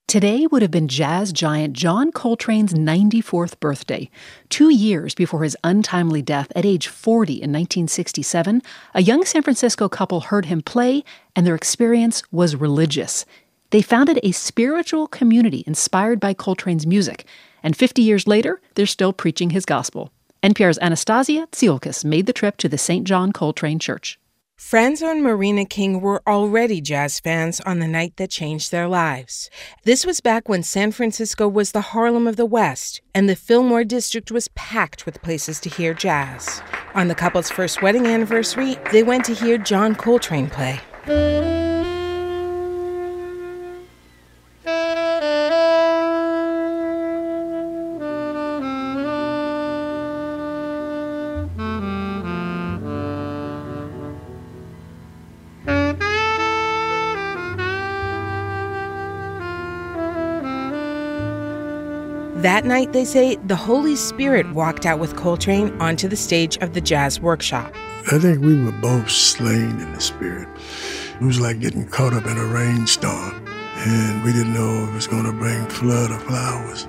Today would have been jazz giant John Coltrane's 94th birthday. 2 years before his untimely death at age 40 in 1967, a young San Francisco couple heard him play, and their experience was religious. They founded a spiritual community inspired by Coltrane's music, and 50 years later, they're still preaching his gospel. NPR's Anastasia Tsiolkas made the trip to the St. John Coltrane Church. Franzo and Marina King were already jazz fans on the night that changed their lives. This was back when San Francisco was the Harlem of the West, and the Fillmore district was packed with places to hear jazz. On the couple's first wedding anniversary, they went to hear John Coltrane play. That night, they say, the Holy Spirit walked out with Coltrane onto the stage of the Jazz Workshop. I think we were both slain in the Spirit. It was like getting caught up in a rainstorm, and we didn't know if it was going to bring flood or flowers.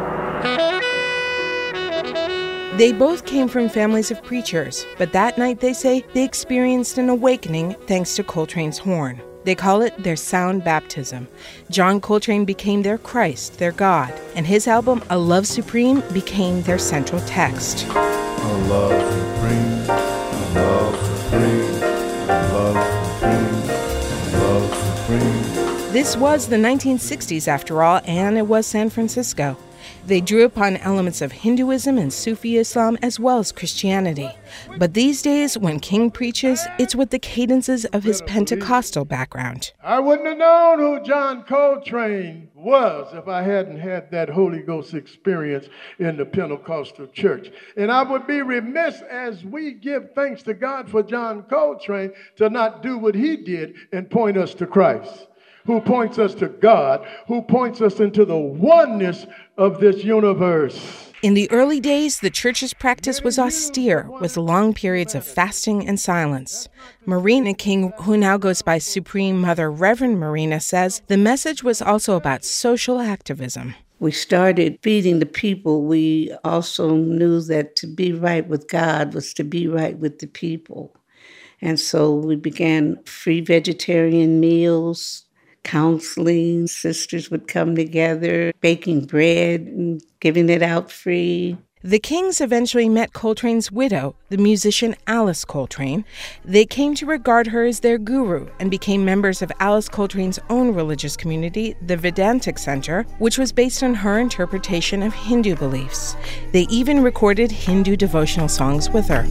They both came from families of preachers, but that night, they say, they experienced an awakening thanks to Coltrane's horn. They call it their sound baptism. John Coltrane became their Christ, their God, and his album, A Love Supreme, became their central text. A love supreme, a love supreme, a love supreme, a love supreme. This was the 1960s, after all, and it was San Francisco. They drew upon elements of Hinduism and Sufi Islam as well as Christianity. But these days, when King preaches, it's with the cadences of his Pentecostal background. I wouldn't have known who John Coltrane was if I hadn't had that Holy Ghost experience in the Pentecostal church. And I would be remiss as we give thanks to God for John Coltrane to not do what he did and point us to Christ, who points us to God, who points us into the oneness of this universe. In the early days, the church's practice was austere, with long periods of fasting and silence. Marina King, who now goes by Supreme Mother Reverend Marina, says the message was also about social activism. We started feeding the people. We also knew that to be right with God was to be right with the people. And so we began free vegetarian meals, counseling. Sisters would come together, baking bread and giving it out free. The Kings eventually met Coltrane's widow, the musician Alice Coltrane. They came to regard her as their guru and became members of Alice Coltrane's own religious community, the Vedantic Center, which was based on her interpretation of Hindu beliefs. They even recorded Hindu devotional songs with her.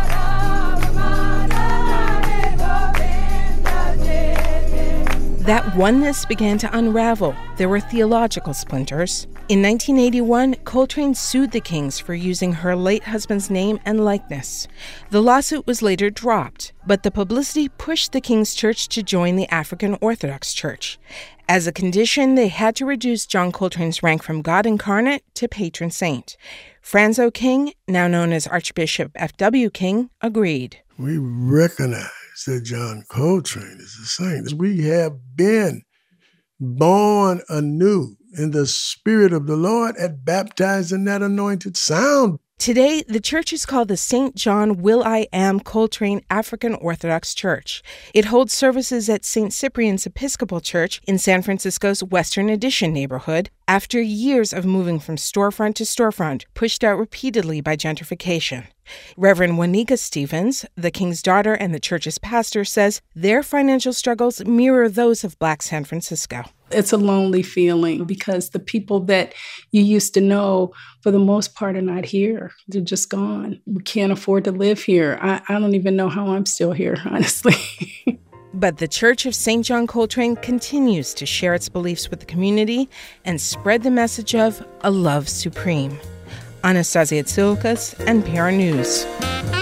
That oneness began to unravel. There were theological splinters. In 1981, Coltrane sued the Kings for using her late husband's name and likeness. The lawsuit was later dropped, but the publicity pushed the Kings Church to join the African Orthodox Church. As a condition, they had to reduce John Coltrane's rank from God incarnate to patron saint. Franzo King, now known as Archbishop F.W. King, agreed. We recognize that John Coltrane is a saint. We have been born anew in the Spirit of the Lord and baptized in that anointed sound. Today, the church is called the St. John Will.I.Am Coltrane African Orthodox Church. It holds services at St. Cyprian's Episcopal Church in San Francisco's Western Addition neighborhood after years of moving from storefront to storefront, pushed out repeatedly by gentrification. Reverend Wanika Stevens, the King's daughter and the church's pastor, says their financial struggles mirror those of Black San Francisco. It's a lonely feeling because the people that you used to know, for the most part, are not here. They're just gone. We can't afford to live here. I don't even know how I'm still here, honestly. But the Church of St. John Coltrane continues to share its beliefs with the community and spread the message of a love supreme. Anastasia Tsiolkas, NPR News.